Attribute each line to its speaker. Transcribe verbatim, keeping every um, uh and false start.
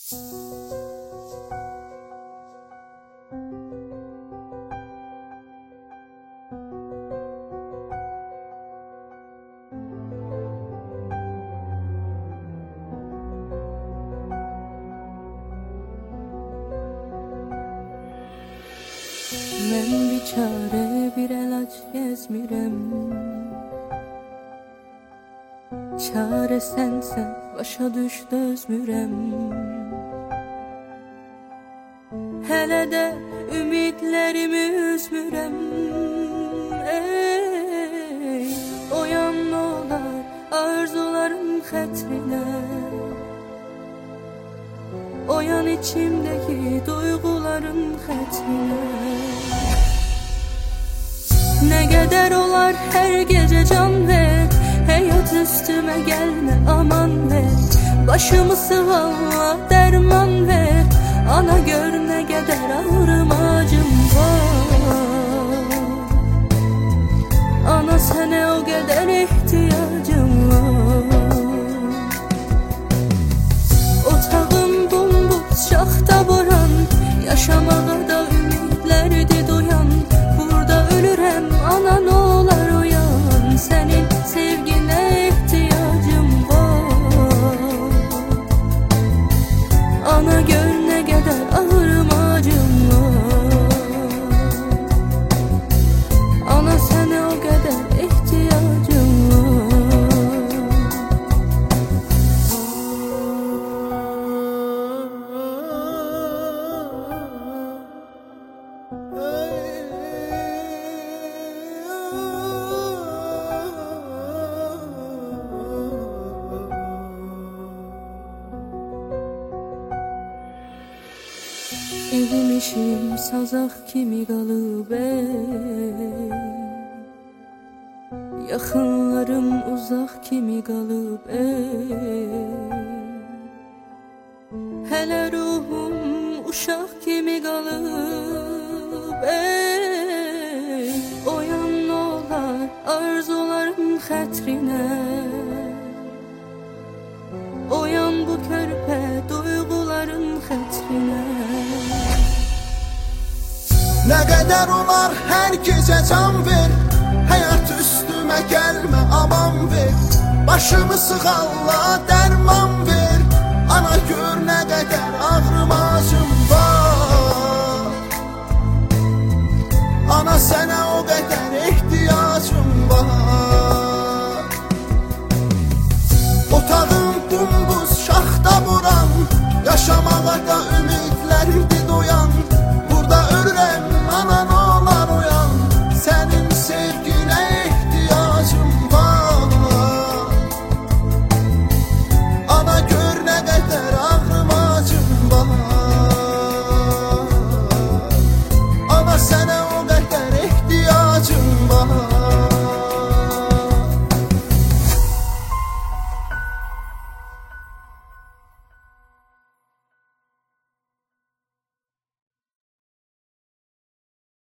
Speaker 1: Mən bir çare, bir əlac gəzmirəm. Çare sənsən, başa düş dözmürəm. Hələ də ümidlərimi üzmürəm. Ey, oyan olar arzularım xətrinə. Oyan içimdeki duyguların xətrinə. Ne kadar olar her gece can ver, hayat üstüme gelme aman ver. Başımı sıvalla derman ver, ana gör ne kadar ağrım acım var. Ana sana o kadar ihtiyacım var. Otağım bombuz şaxta boran, yaşamağa da ümitlerdi doyan. Ana ne olar uyan, senin sevgine ihtiyacım var. Ana gör ne kadar ağrım acım var. Ana sana o kadar ihtiyacım Evim işim sazaq kimi qalıb ey. Yaxınlarım uzaq kimi qalıb ey. Hələ ruhum uşaq kimi qalıb ey. Oyan olar arzularım xətrinə. Oyan bu körpə duyguların xətrinə.
Speaker 2: Ne kadar olar her gece can ver, hayat üstüme gelme aman ver. Başımı sıkalla derman ver, ana gör ne kadar ağrım acım var. Ana sana o kadar ihtiyacım var. Otağım bombuz şaxta buran, yaşamağa da